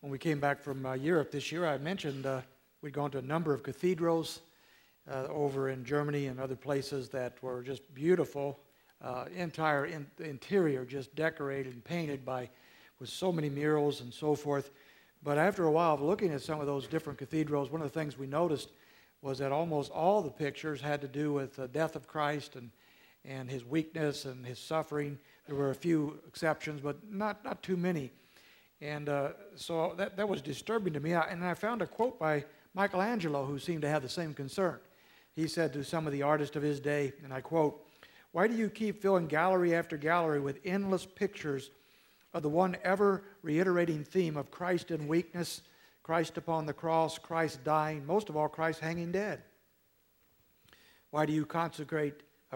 When we came back from Europe this year, I mentioned we'd gone to a number of cathedrals over in Germany and other places that were just beautiful. Interior just decorated and painted with so many murals and so forth. But after a while of looking at some of those different cathedrals, one of the things we noticed was that almost all the pictures had to do with the death of Christ and his weakness and his suffering. There were a few exceptions, but not too many. And so that was disturbing to me. And I found a quote by Michelangelo, who seemed to have the same concern. He said to some of the artists of his day, and I quote, "Why do you keep filling gallery after gallery with endless pictures of the one ever reiterating theme of Christ in weakness, Christ upon the cross, Christ dying, most of all, Christ hanging dead? Why do you concentrate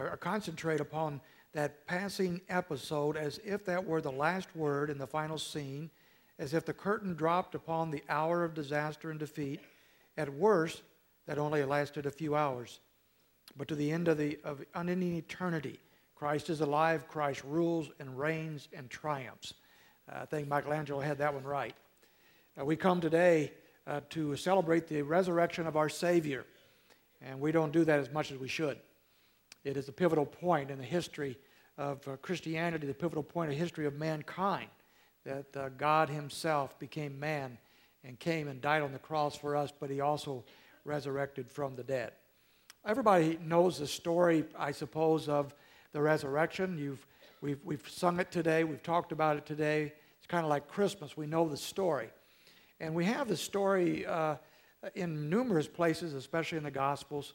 upon that passing episode as if that were the last word in the final scene, as if the curtain dropped upon the hour of disaster and defeat? At worst, that only lasted a few hours. But to the end of unending eternity, Christ is alive, Christ rules and reigns and triumphs." I think Michelangelo had that one right. We come today to celebrate the resurrection of our Savior, and we don't do that as much as we should. It is a pivotal point in the history of Christianity, the pivotal point in the history of mankind, that God himself became man and came and died on the cross for us, but he also resurrected from the dead. Everybody knows the story, I suppose, of the resurrection. We've sung it today. We've talked about it today. It's kind of like Christmas. We know the story. And we have the story in numerous places, especially in the Gospels.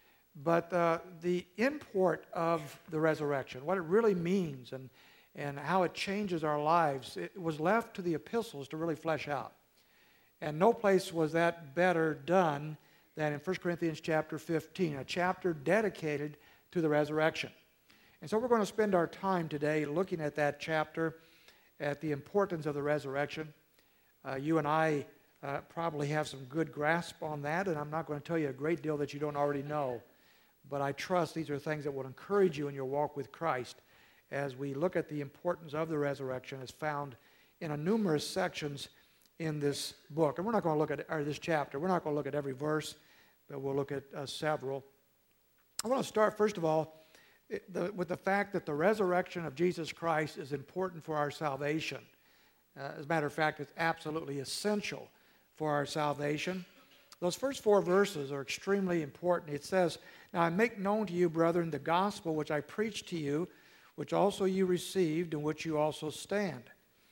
But the import of the resurrection, what it really means and how it changes our lives, it was left to the epistles to really flesh out. And no place was that better done than in 1 Corinthians chapter 15, a chapter dedicated to the resurrection. And so we're going to spend our time today looking at that chapter, at the importance of the resurrection. You and I probably have some good grasp on that, and I'm not going to tell you a great deal that you don't already know. But I trust these are things that will encourage you in your walk with Christ as we look at the importance of the resurrection as found in numerous sections in this book. And we're not going to look at this chapter. We're not going to look at every verse, but we'll look at several. I want to start, first of all, with the fact that the resurrection of Jesus Christ is important for our salvation. As a matter of fact, it's absolutely essential for our salvation. Those first 4 verses are extremely important. It says, "Now I make known to you, brethren, the gospel which I preached to you, which also you received, in which you also stand,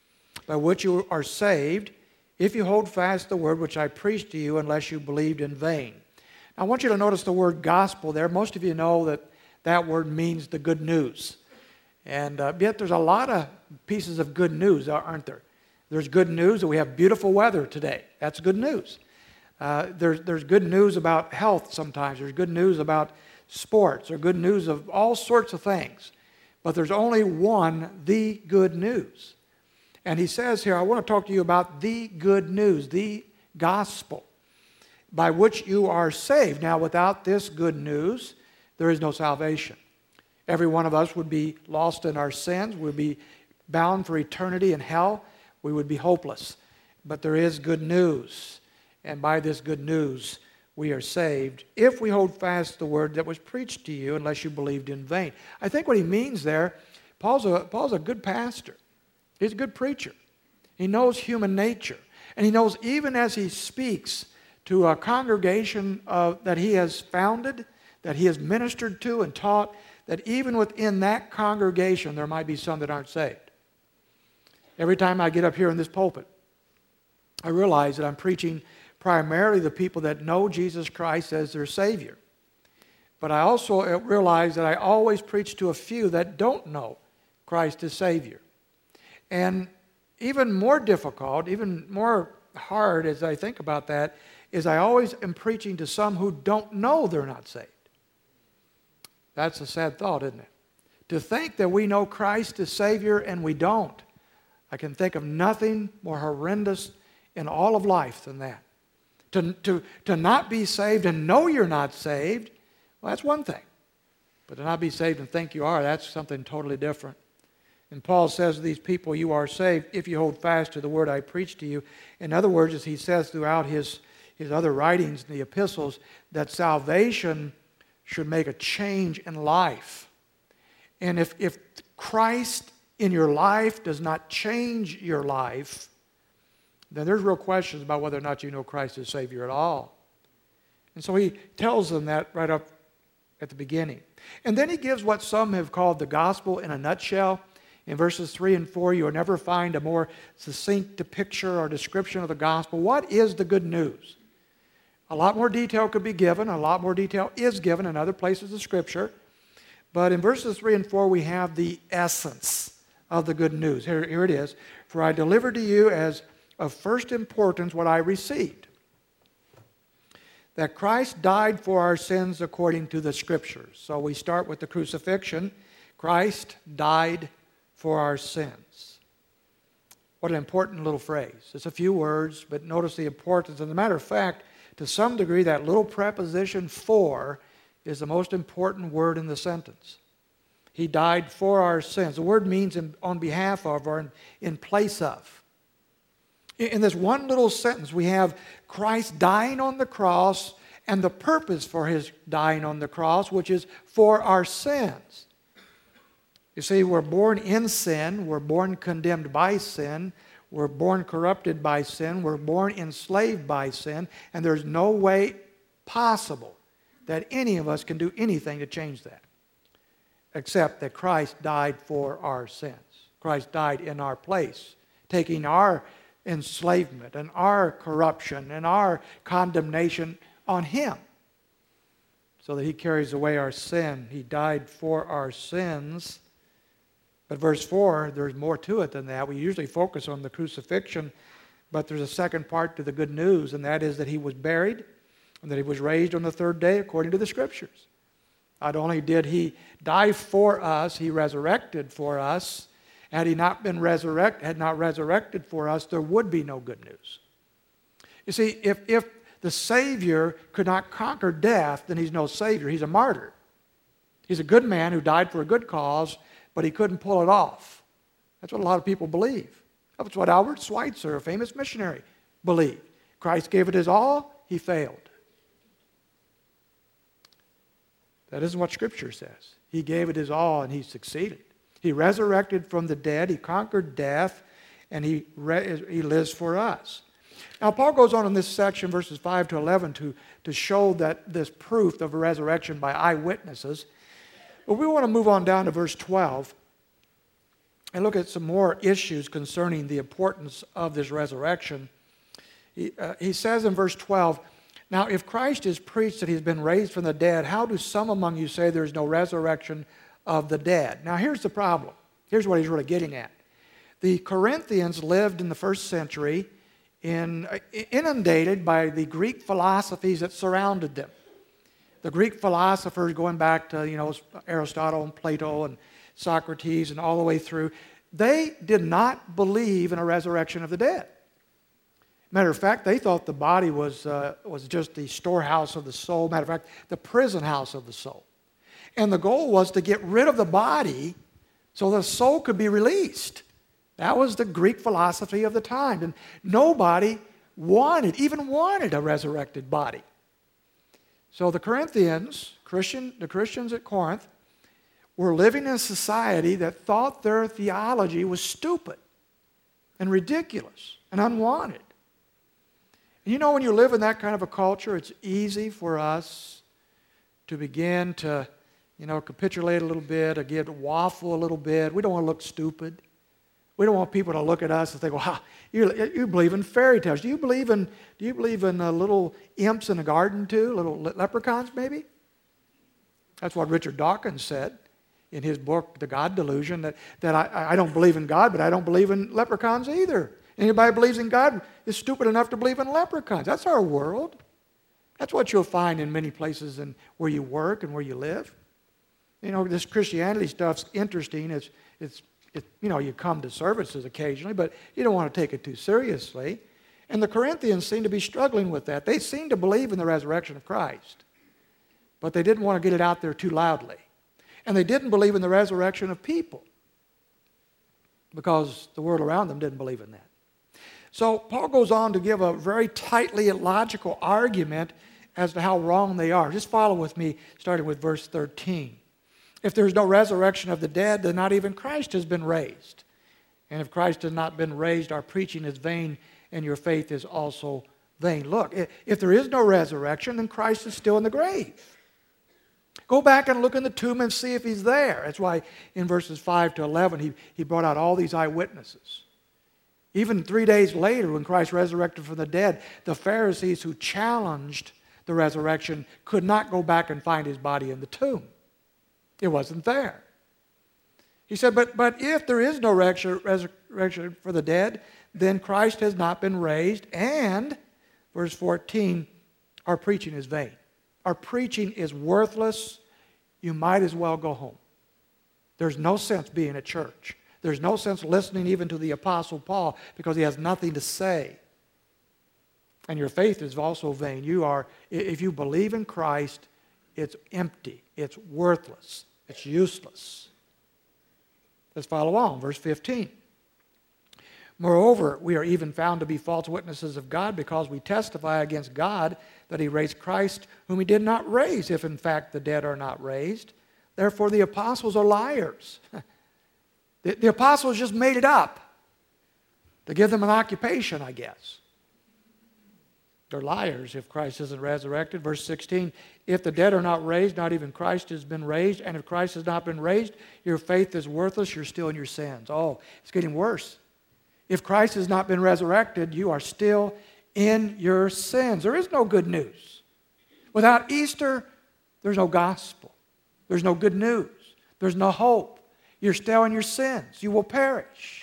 by which you are saved, if you hold fast the word which I preached to you, unless you believed in vain." Now, I want you to notice the word gospel there. Most of you know that word means the good news. And yet there's a lot of pieces of good news, aren't there? There's good news that we have beautiful weather today. That's good news. There's good news about health sometimes. There's good news about sports. There's good news of all sorts of things. But there's only one, the good news. And he says here, I want to talk to you about the good news, the gospel, by which you are saved. Now, without this good news, there is no salvation. Every one of us would be lost in our sins. We'd be bound for eternity in hell. We would be hopeless. But there is good news. And by this good news, we are saved if we hold fast the word that was preached to you, unless you believed in vain. I think what he means there, Paul's a good pastor. He's a good preacher. He knows human nature. And he knows even as he speaks to a congregation that he has founded, that he has ministered to and taught, that even within that congregation there might be some that aren't saved. Every time I get up here in this pulpit, I realize that I'm preaching primarily the people that know Jesus Christ as their Savior. But I also realize that I always preach to a few that don't know Christ as Savior. And even more difficult, even more hard as I think about that, is I always am preaching to some who don't know they're not saved. That's a sad thought, isn't it? To think that we know Christ as Savior and we don't. I can think of nothing more horrendous in all of life than that. To not be saved and know you're not saved, well, that's one thing. But to not be saved and think you are, that's something totally different. And Paul says to these people, you are saved if you hold fast to the word I preached to you. In other words, as he says throughout his other writings in the epistles, that salvation should make a change in life. And if Christ in your life does not change your life, then there's real questions about whether or not you know Christ as Savior at all. And so he tells them that right up at the beginning. And then he gives what some have called the gospel in a nutshell. In verses 3 and 4, you'll never find a more succinct picture or description of the gospel. What is the good news? A lot more detail could be given. A lot more detail is given in other places of Scripture. But in verses 3 and 4, we have the essence of the good news. Here it is. For I delivered to you as of first importance what I received, that Christ died for our sins according to the Scriptures. So we start with the crucifixion. Christ died for our sins. What an important little phrase. It's a few words, but notice the importance. As a matter of fact, to some degree, that little preposition for is the most important word in the sentence. He died for our sins. The word means on behalf of or in place of. In this one little sentence, we have Christ dying on the cross and the purpose for his dying on the cross, which is for our sins. You see, we're born in sin, we're born condemned by sin, we're born corrupted by sin, we're born enslaved by sin, and there's no way possible that any of us can do anything to change that, except that Christ died for our sins. Christ died in our place, taking our enslavement and our corruption and our condemnation on him, so that he carries away our sin. He died for our sins. But verse 4, there's more to it than that. We usually focus on the crucifixion, but there's a second part to the good news, and that is that he was buried and that he was raised on the third day according to the Scriptures. Not only did he die for us, he resurrected for us. Had he not been resurrected for us, there would be no good news. You see, if the Savior could not conquer death, then he's no Savior. He's a martyr. He's a good man who died for a good cause, but he couldn't pull it off. That's what a lot of people believe. That's what Albert Schweitzer, a famous missionary, believed. Christ gave it his all, he failed. That isn't what Scripture says. He gave it his all and he succeeded. He resurrected from the dead, he conquered death, and he lives for us. Now, Paul goes on in this section, verses 5 to 11, to show that this proof of a resurrection by eyewitnesses. But we want to move on down to verse 12 and look at some more issues concerning the importance of this resurrection. He says in verse 12, now if Christ is preached that he's been raised from the dead, how do some among you say there is no resurrection of the dead? Now here's the problem. Here's what he's really getting at. The Corinthians lived in the first century inundated by the Greek philosophies that surrounded them. The Greek philosophers going back to, Aristotle and Plato and Socrates and all the way through, they did not believe in a resurrection of the dead. Matter of fact, they thought the body was just the storehouse of the soul. Matter of fact, the prison house of the soul. And the goal was to get rid of the body so the soul could be released. That was the Greek philosophy of the time. And nobody even wanted a resurrected body. So the Corinthians, the Christians at Corinth, were living in a society that thought their theology was stupid and ridiculous and unwanted. And when you live in that kind of a culture, it's easy for us to begin to, capitulate a little bit, again, to waffle a little bit. We don't want to look stupid. We don't want people to look at us and think, well, you believe in fairy tales. Do you believe in little imps in a garden too? Little leprechauns maybe? That's what Richard Dawkins said in his book, The God Delusion, that I don't believe in God, but I don't believe in leprechauns either. Anybody who believes in God is stupid enough to believe in leprechauns. That's our world. That's what you'll find in many places where you work and where you live. This Christianity stuff's interesting. You come to services occasionally, but you don't want to take it too seriously. And the Corinthians seem to be struggling with that. They seem to believe in the resurrection of Christ, but they didn't want to get it out there too loudly. And they didn't believe in the resurrection of people. because the world around them didn't believe in that. So Paul goes on to give a very tightly logical argument as to how wrong they are. Just follow with me, starting with verse 13. If there's no resurrection of the dead, then not even Christ has been raised. And if Christ has not been raised, our preaching is vain, and your faith is also vain. Look, if there is no resurrection, then Christ is still in the grave. Go back and look in the tomb and see if he's there. That's why in verses 5 to 11, he brought out all these eyewitnesses. Even 3 days later, when Christ resurrected from the dead, the Pharisees who challenged the resurrection could not go back and find his body in the tomb. It wasn't there. He said, but if there is no resurrection for the dead, then Christ has not been raised, and, verse 14, our preaching is vain. Our preaching is worthless. You might as well go home. There's no sense being at church. There's no sense listening even to the Apostle Paul because he has nothing to say. And your faith is also vain. If you believe in Christ, it's empty. It's worthless. It's useless. Let's follow on. Verse 15. Moreover, we are even found to be false witnesses of God because we testify against God that he raised Christ, whom he did not raise, if in fact the dead are not raised. Therefore, the apostles are liars. The apostles just made it up to give them an occupation, I guess. They're liars if Christ isn't resurrected. Verse 16, if the dead are not raised, not even Christ has been raised. And if Christ has not been raised, your faith is worthless. You're still in your sins. Oh, it's getting worse. If Christ has not been resurrected, you are still in your sins. There is no good news. Without Easter, there's no gospel. There's no good news. There's no hope. You're still in your sins. You will perish.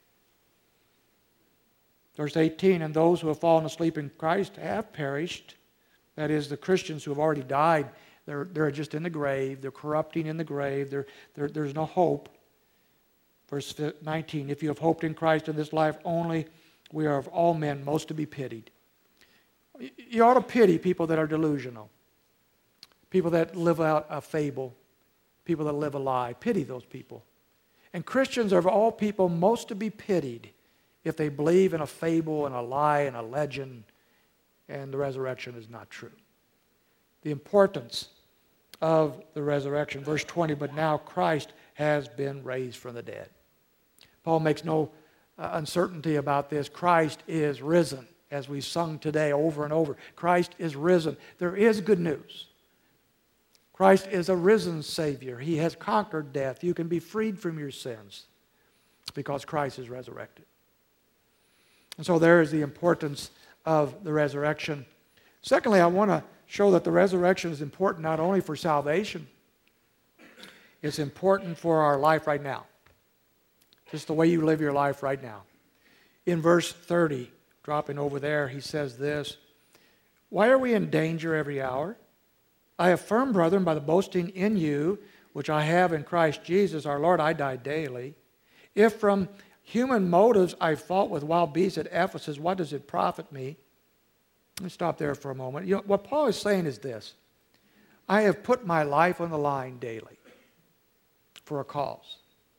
Verse 18, and those who have fallen asleep in Christ have perished. That is, the Christians who have already died, they're just in the grave. They're corrupting in the grave. There's no hope. Verse 19, if you have hoped in Christ in this life only, we are of all men most to be pitied. You ought to pity people that are delusional, people that live out a fable, people that live a lie. Pity those people. And Christians are of all people most to be pitied if they believe in a fable and a lie and a legend and the resurrection is not true. The importance of the resurrection. Verse 20, but now Christ has been raised from the dead. Paul makes no uncertainty about this. Christ is risen, as we sung today over and over. Christ is risen. There is good news. Christ is a risen Savior. He has conquered death. You can be freed from your sins because Christ is resurrected. And so there is the importance of the resurrection. Secondly, I want to show that the resurrection is important not only for salvation, it's important for our life right now. Just the way you live your life right now. In verse 30, dropping over there, he says this, why are we in danger every hour? I affirm, brethren, by the boasting in you, which I have in Christ Jesus our Lord, I die daily. If from human motives I fought with wild beasts at Ephesus, what does it profit me? Let me stop there for a moment. You know, what Paul is saying is this. I have put my life on the line daily for a cause.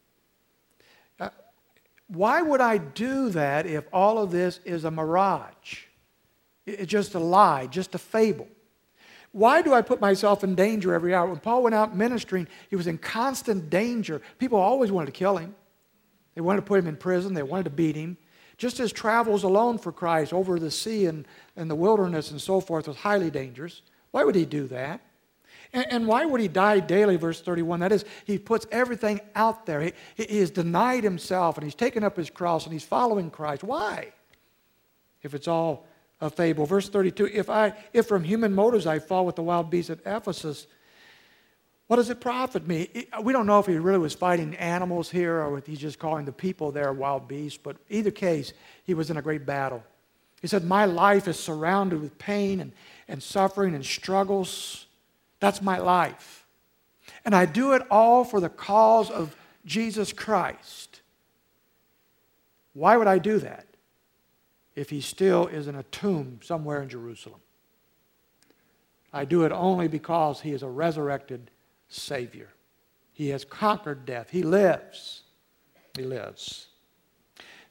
Why would I do that if all of this is a mirage? It's just a lie, just a fable. Why do I put myself in danger every hour? When Paul went out ministering, he was in constant danger. People always wanted to kill him. They wanted to put him in prison. They wanted to beat him. Just as travels alone for Christ over the sea and the wilderness and so forth was highly dangerous. Why would he do that? And why would he die daily, verse 31? That is, he puts everything out there. He has denied himself, and he's taken up his cross, and he's following Christ. Why? If it's all a fable. Verse 32, if from human motives I fall with the wild beasts at Ephesus, what does it profit me? We don't know if he really was fighting animals here or if he's just calling the people there wild beasts, but either case, he was in a great battle. He said, my life is surrounded with pain and suffering and struggles. That's my life. And I do it all for the cause of Jesus Christ. Why would I do that if he still is in a tomb somewhere in Jerusalem? I do it only because he is a resurrected Savior. He has conquered death. He lives. He lives.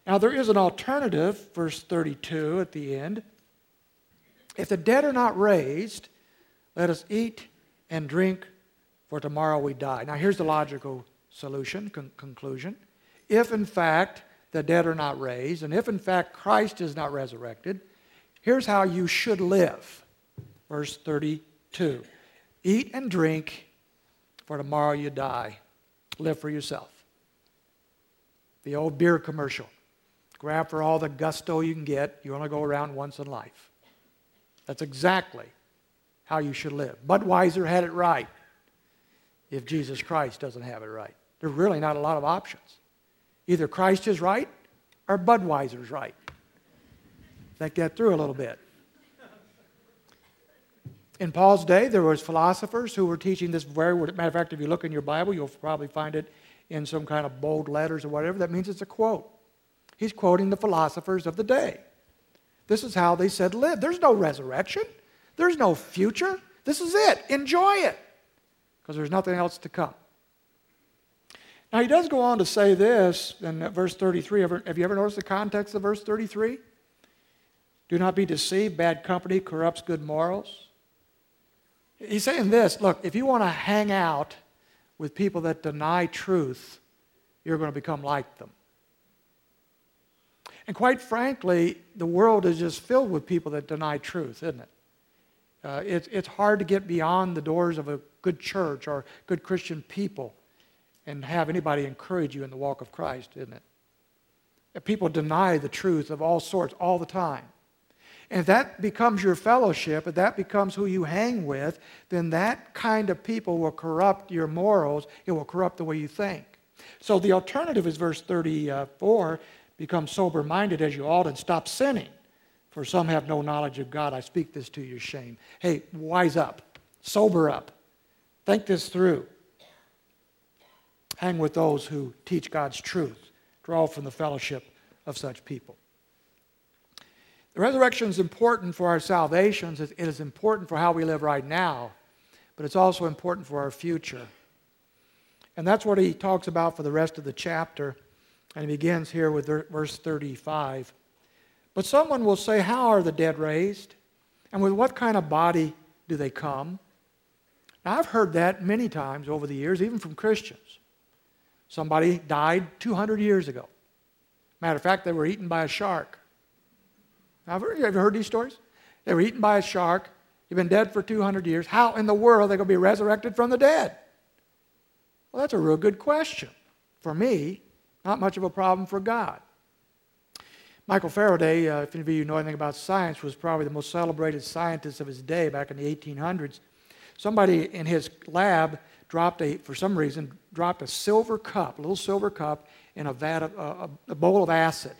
Now there is an alternative, verse 32 at the end. If the dead are not raised, let us eat and drink, for tomorrow we die. Now here's the logical solution, conclusion. If in fact the dead are not raised, and if in fact Christ is not resurrected, here's how you should live. Verse 32. Eat and drink, for tomorrow you die. Live for yourself. The old beer commercial. Grab for all the gusto you can get. You only go around once in life. That's exactly how you should live. Budweiser had it right if Jesus Christ doesn't have it right. There's really not a lot of options. Either Christ is right or Budweiser's right. Think that through a little bit. In Paul's day, there was philosophers who were teaching this very word. Matter of fact, if you look in your Bible, you'll probably find it in some kind of bold letters or whatever. That means it's a quote. He's quoting the philosophers of the day. This is how they said live. There's no resurrection. There's no future. This is it. Enjoy it. Because there's nothing else to come. Now he does go on to say this in verse 33. Have you ever noticed the context of verse 33? Do not be deceived. Bad company corrupts good morals. He's saying this, look, if you want to hang out with people that deny truth, you're going to become like them. And quite frankly, the world is just filled with people that deny truth, isn't it? It's hard to get beyond the doors of a good church or good Christian people and have anybody encourage you in the walk of Christ, isn't it? People deny the truth of all sorts all the time. And if that becomes your fellowship, if that becomes who you hang with, then that kind of people will corrupt your morals. It will corrupt the way you think. So the alternative is verse 34, become sober-minded as you ought and stop sinning. For some have no knowledge of God. I speak this to your shame. Hey, wise up. Sober up. Think this through. Hang with those who teach God's truth. Draw from the fellowship of such people. The resurrection is important for our salvations. It is important for how we live right now, but it's also important for our future. And that's what he talks about for the rest of the chapter. And he begins here with verse 35. But someone will say, how are the dead raised? And with what kind of body do they come? Now, I've heard that many times over the years, even from Christians. Somebody died 200 years ago. Matter of fact, they were eaten by a shark. Have you ever heard these stories? They were eaten by a shark. You've been dead for 200 years. How in the world are they going to be resurrected from the dead? Well, that's a real good question. For me, not much of a problem for God. Michael Faraday, if any of you know anything about science, was probably the most celebrated scientist of his day back in the 1800s. Somebody in his lab for some reason, dropped a silver cup, a little silver cup, in a bowl of acid.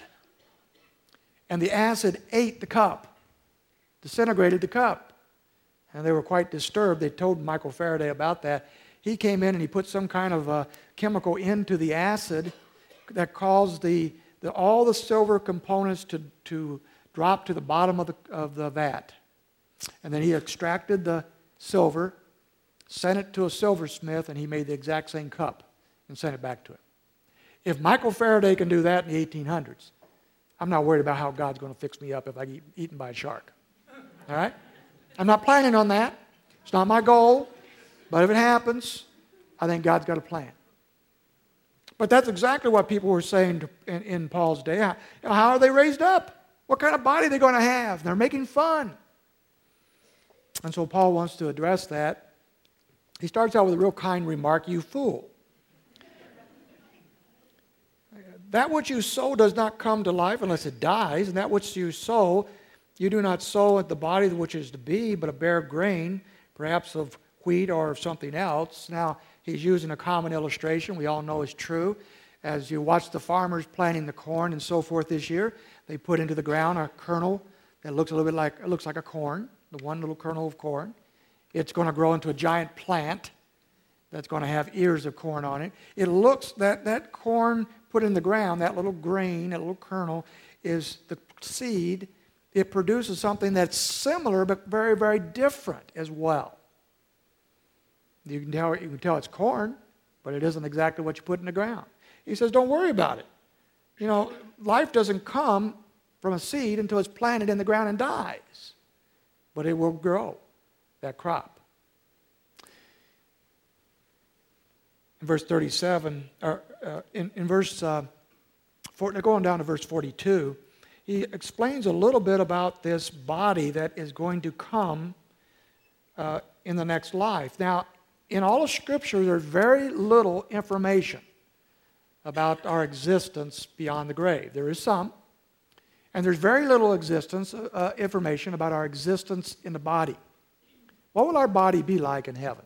And the acid ate the cup, disintegrated the cup. And they were quite disturbed. They told Michael Faraday about that. He came in and he put some kind of chemical into the acid that caused all the silver components to drop to the bottom of the vat. And then he extracted the silver, sent it to a silversmith, and he made the exact same cup and sent it back to him. If Michael Faraday can do that in the 1800s, I'm not worried about how God's going to fix me up if I get eaten by a shark. All right? I'm not planning on that. It's not my goal. But if it happens, I think God's got a plan. But that's exactly what people were saying in Paul's day. How are they raised up? What kind of body are they going to have? They're making fun. And so Paul wants to address that. He starts out with a real kind remark, you fool. That which you sow does not come to life unless it dies, and that which you sow, you do not sow at the body which is to be, but a bare grain, perhaps of wheat or of something else. Now, he's using a common illustration we all know is true. As you watch the farmers planting the corn and so forth this year, they put into the ground a kernel that looks a little bit like, it looks like a corn, the one little kernel of corn. It's going to grow into a giant plant that's going to have ears of corn on it. It looks, that corn put in the ground, that little grain, that little kernel, is the seed. It produces something that's similar but very, very different as well. You can tell it's corn, but it isn't exactly what you put in the ground. He says, don't worry about it. You know, life doesn't come from a seed until it's planted in the ground and dies. But it will grow, that crop. In verse 37, going down to verse 42, he explains a little bit about this body that is going to come in the next life. Now, in all of Scripture, there's very little information about our existence beyond the grave. There is some, and there's very little information about our existence in the body. What will our body be like in heaven?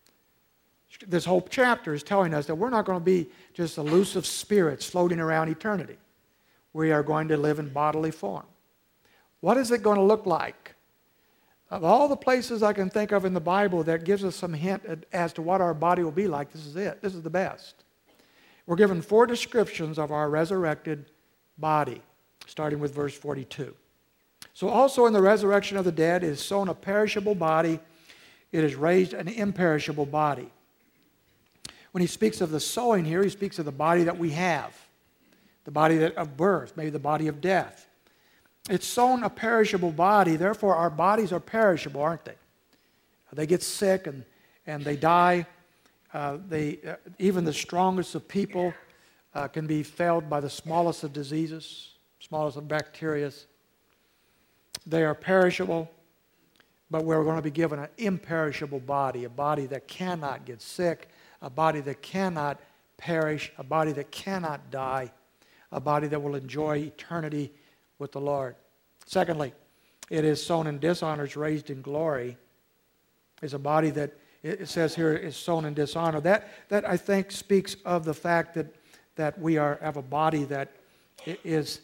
This whole chapter is telling us that we're not going to be just elusive spirits floating around eternity. We are going to live in bodily form. What is it going to look like? Of all the places I can think of in the Bible that gives us some hint as to what our body will be like, this is it. This is the best. We're given 4 descriptions of our resurrected body, starting with verse 42. So also in the resurrection of the dead is sown a perishable body, it is raised an imperishable body. When he speaks of the sowing here, he speaks of the body that we have, the body of birth, maybe the body of death. It's sown a perishable body, therefore our bodies are perishable, aren't they? They get sick and they die. Even the strongest of people can be failed by the smallest of diseases, smallest of bacteria. They are perishable, but we're going to be given an imperishable body, a body that cannot get sick, a body that cannot perish, a body that cannot die, a body that will enjoy eternity with the Lord. Secondly, it is sown in dishonor, is raised in glory. It's a body that, it says here, is sown in dishonor. That I think speaks of the fact that we have a body that is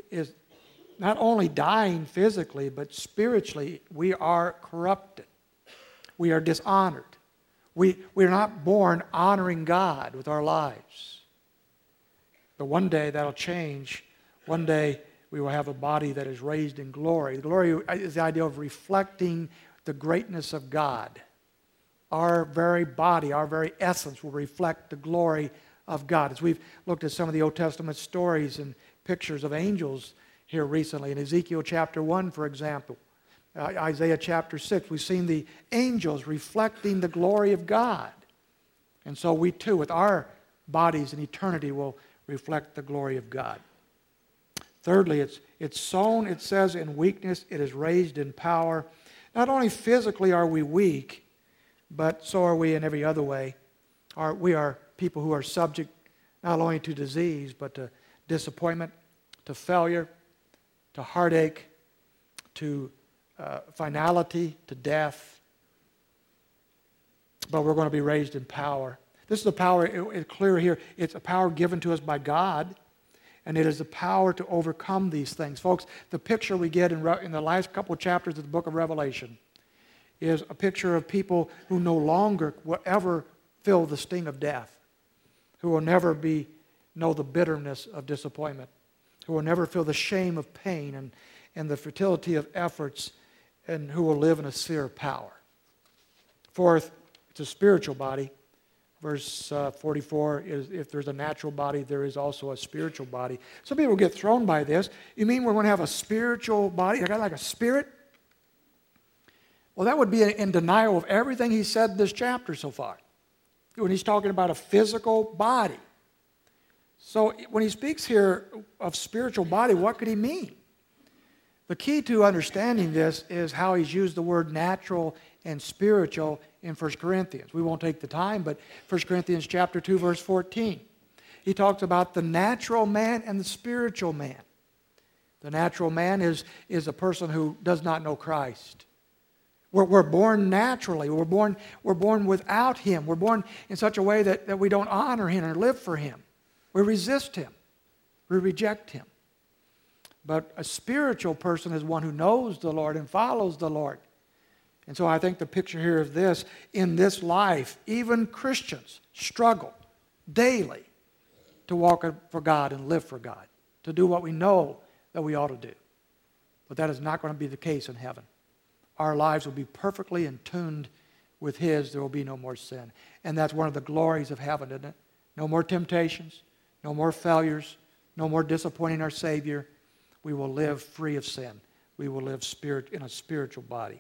not only dying physically, but spiritually, we are corrupted. We are dishonored. We're not born honoring God with our lives. But one day that'll change. One day we will have a body that is raised in glory. Glory is the idea of reflecting the greatness of God. Our very body, our very essence will reflect the glory of God. As we've looked at some of the Old Testament stories and pictures of angels here recently, in Ezekiel chapter 1, for example, Isaiah chapter 6, we've seen the angels reflecting the glory of God. And so we too, with our bodies in eternity, will reflect the glory of God. Thirdly, it's sown, it says, in weakness, it is raised in power. Not only physically are we weak, but so are we in every other way. We are people who are subject not only to disease, but to disappointment, to failure, to heartache, to finality, to death. But we're going to be raised in power. This is the power, it's clear here, it's a power given to us by God, and it is the power to overcome these things. Folks, the picture we get in the last couple of chapters of the book of Revelation is a picture of people who no longer will ever feel the sting of death, who will never know the bitterness of disappointment, who will never feel the shame of pain and the futility of efforts, and who will live in a sphere of power. Fourth, it's a spiritual body. Verse 44 is, if there's a natural body, there is also a spiritual body. Some people get thrown by this. You mean we're going to have a spiritual body, like a spirit? Well, that would be in denial of everything he said in this chapter so far, when he's talking about a physical body. So when he speaks here of spiritual body, what could he mean? The key to understanding this is how he's used the word natural and spiritual in 1 Corinthians. We won't take the time, but 1 Corinthians chapter 2, verse 14. He talks about the natural man and the spiritual man. The natural man is a person who does not know Christ. We're born naturally. We're born without him. We're born in such a way that we don't honor him or live for him. We resist him. We reject him. But a spiritual person is one who knows the Lord and follows the Lord. And so I think the picture here of this, in this life, even Christians struggle daily to walk for God and live for God, to do what we know that we ought to do. But that is not going to be the case in heaven. Our lives will be perfectly in tune with his. There will be no more sin. And that's one of the glories of heaven, isn't it? No more temptations, no more failures, no more disappointing our Savior. We will live free of sin. We will live in a spiritual body.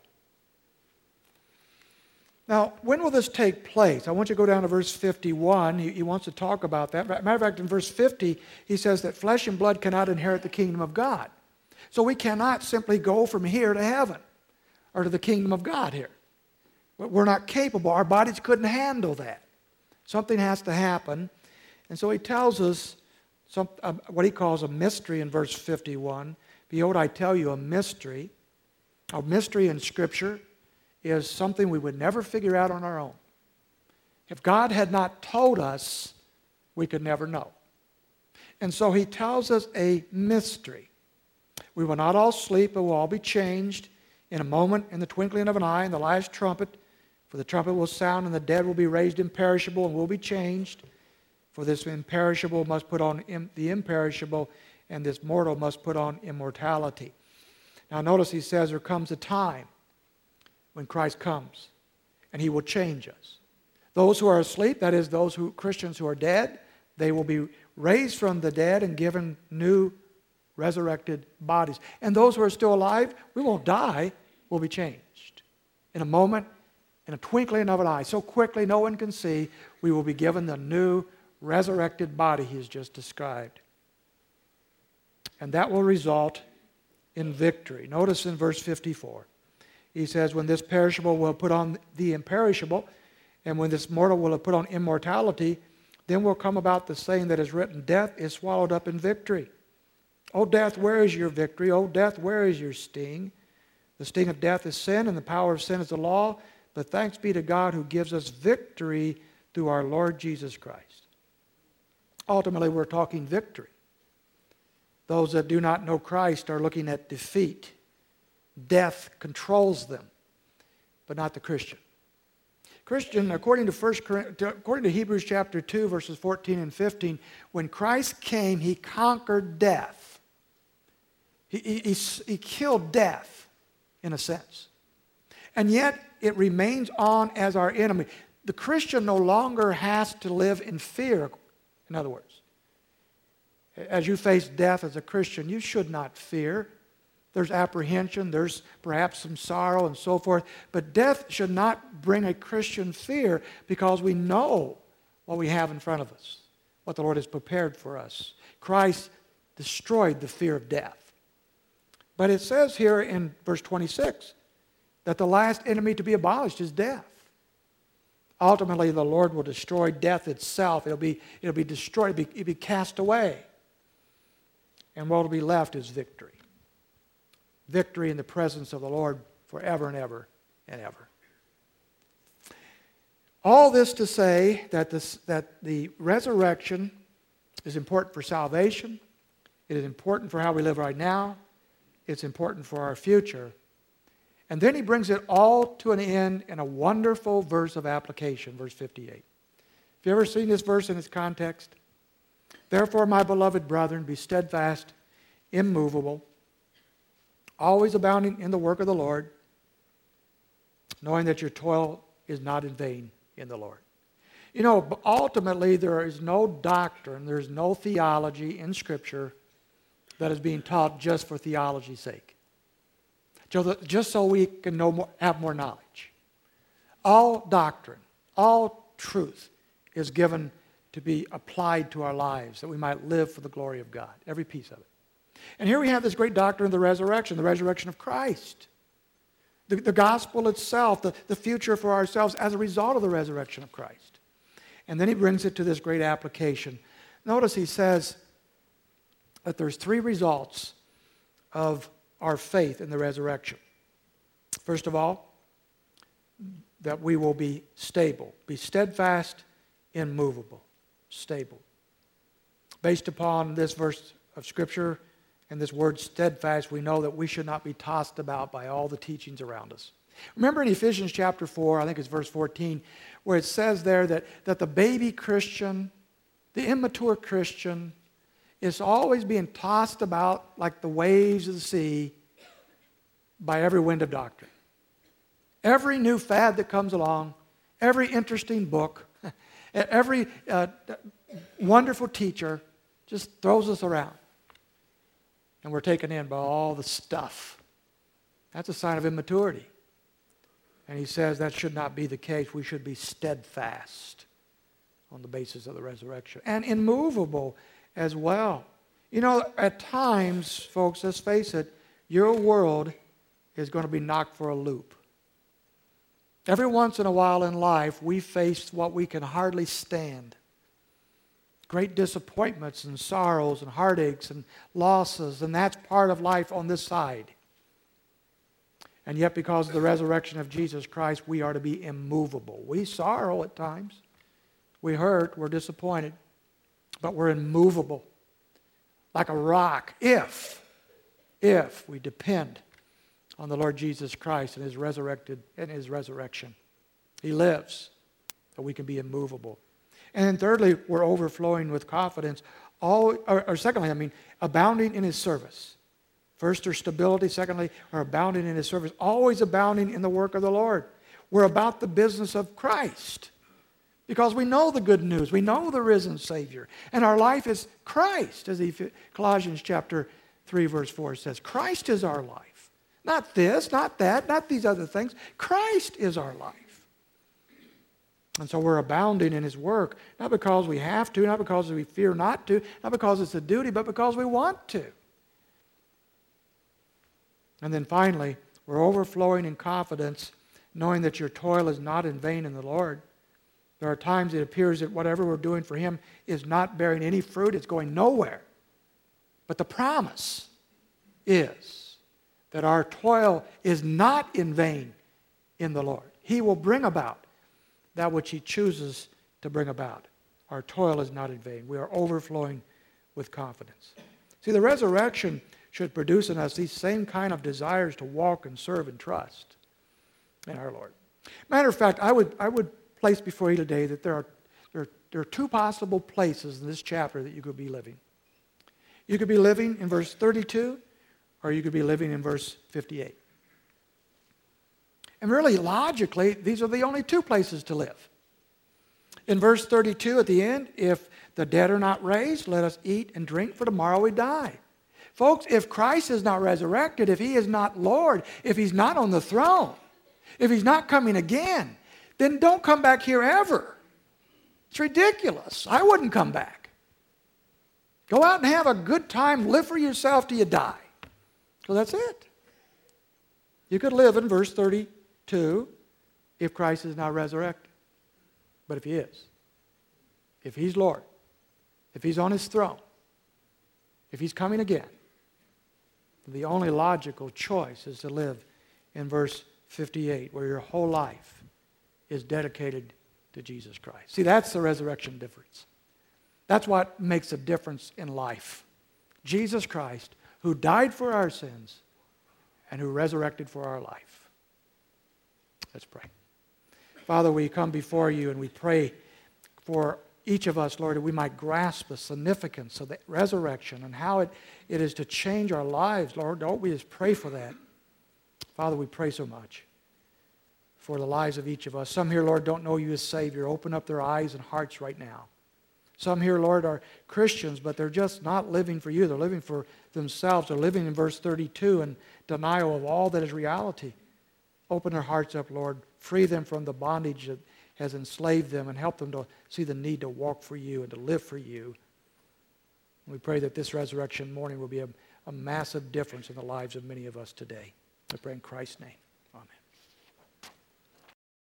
Now, when will this take place? I want you to go down to verse 51. He wants to talk about that. Matter of fact, in verse 50, he says that flesh and blood cannot inherit the kingdom of God. So we cannot simply go from here to heaven or to the kingdom of God here. We're not capable. Our bodies couldn't handle that. Something has to happen. And so he tells us what he calls a mystery in verse 51. Behold, I tell you a mystery. A mystery in Scripture is something we would never figure out on our own. If God had not told us, we could never know. And so he tells us a mystery. We will not all sleep, but we'll all be changed in a moment, in the twinkling of an eye, in the last trumpet. For the trumpet will sound, and the dead will be raised imperishable, and will be changed. For this imperishable must put on the imperishable, and this mortal must put on immortality. Now notice he says there comes a time when Christ comes, and he will change us. Those who are asleep, that is, Christians who are dead, they will be raised from the dead and given new resurrected bodies. And those who are still alive, we won't die, we'll be changed. In a moment, in a twinkling of an eye, so quickly no one can see, we will be given the new resurrected body he has just described. And that will result in victory. Notice in verse 54. He says, when this perishable will put on the imperishable, and when this mortal will have put on immortality, then will come about the saying that is written, death is swallowed up in victory. O death, where is your victory? O death, where is your sting? The sting of death is sin, and the power of sin is the law. But thanks be to God who gives us victory through our Lord Jesus Christ. Ultimately, we're talking victory. Those that do not know Christ are looking at defeat. Death controls them, but not the Christian. Christian, according to Hebrews chapter 2, verses 14 and 15, when Christ came, he conquered death. He killed death, in a sense. And yet, it remains on as our enemy. The Christian no longer has to live in fear, in other words. As you face death as a Christian, you should not fear. There's apprehension, there's perhaps some sorrow and so forth. But death should not bring a Christian fear because we know what we have in front of us, what the Lord has prepared for us. Christ destroyed the fear of death. But it says here in verse 26 that the last enemy to be abolished is death. Ultimately, the Lord will destroy death itself. It'll be destroyed, it'll be cast away. And what will be left is victory. Victory in the presence of the Lord forever and ever and ever. All this to say that the resurrection is important for salvation. It is important for how we live right now. It's important for our future. And then he brings it all to an end in a wonderful verse of application, verse 58. Have you ever seen this verse in its context? Therefore, my beloved brethren, be steadfast, immovable, always abounding in the work of the Lord, knowing that your toil is not in vain in the Lord. You know, ultimately, there is no doctrine, there's no theology in Scripture that is being taught just for theology's sake. Just so we can have more knowledge. All doctrine, all truth is given to be applied to our lives, that we might live for the glory of God, every piece of it. And here we have this great doctrine of the resurrection of Christ. The gospel itself, the future for ourselves as a result of the resurrection of Christ. And then he brings it to this great application. Notice he says that there's three results of our faith in the resurrection. First of all, that we will be stable, be steadfast, immovable, stable. Based upon this verse of Scripture and this word steadfast, we know that we should not be tossed about by all the teachings around us. Remember in Ephesians chapter 4, I think it's verse 14, where it says there that the baby Christian, the immature Christian, is always being tossed about like the waves of the sea by every wind of doctrine. Every new fad that comes along, every interesting book, every wonderful teacher just throws us around. And we're taken in by all the stuff. That's a sign of immaturity. And he says that should not be the case. We should be steadfast on the basis of the resurrection. And immovable as well. You know, at times, folks, let's face it, your world is going to be knocked for a loop. Every once in a while in life, we face what we can hardly stand. Great disappointments and sorrows and heartaches and losses, and that's part of life on this side. And yet, because of the resurrection of Jesus Christ, we are to be immovable. We sorrow at times. We hurt, we're disappointed, but we're immovable. Like a rock, if we depend on the Lord Jesus Christ and His resurrection. He lives, so we can be immovable. And then thirdly, we're overflowing with confidence. Secondly, abounding in His service. First, are stability. Secondly, are abounding in His service. Always abounding in the work of the Lord. We're about the business of Christ. Because we know the good news. We know the risen Savior. And our life is Christ, as Colossians chapter 3, verse 4 says. Christ is our life. Not this, not that, not these other things. Christ is our life. And so we're abounding in His work, not because we have to, not because we fear not to, not because it's a duty, but because we want to. And then finally, we're overflowing in confidence, knowing that your toil is not in vain in the Lord. There are times it appears that whatever we're doing for Him is not bearing any fruit, it's going nowhere. But the promise is that our toil is not in vain in the Lord. He will bring about that which He chooses to bring about. Our toil is not in vain. We are overflowing with confidence. See, the resurrection should produce in us these same kind of desires to walk and serve and trust in our Lord. Matter of fact, I would place before you today that there are two possible places in this chapter that you could be living. You could be living in verse 32, or you could be living in verse 58. And really, logically, these are the only two places to live. In verse 32 at the end, if the dead are not raised, let us eat and drink, for tomorrow we die. Folks, if Christ is not resurrected, if He is not Lord, if He's not on the throne, if He's not coming again, then don't come back here ever. It's ridiculous. I wouldn't come back. Go out and have a good time, live for yourself till you die. So that's it. You could live in verse 32 if Christ is not resurrected. But if He is, if He's Lord, if He's on His throne, if He's coming again, the only logical choice is to live in verse 58, where your whole life is dedicated to Jesus Christ. See, that's the resurrection difference. That's what makes a difference in life. Jesus Christ, who died for our sins and who resurrected for our life. Let's pray. Father, we come before You and we pray for each of us, Lord, that we might grasp the significance of the resurrection and how it is to change our lives, Lord. Don't we just pray for that? Father, we pray so much for the lives of each of us. Some here, Lord, don't know You as Savior. Open up their eyes and hearts right now. Some here, Lord, are Christians, but they're just not living for You. They're living for themselves. They're living in verse 32 in denial of all that is reality. Open their hearts up, Lord. Free them from the bondage that has enslaved them and help them to see the need to walk for You and to live for You. We pray that this resurrection morning will be a massive difference in the lives of many of us today. I pray in Christ's name.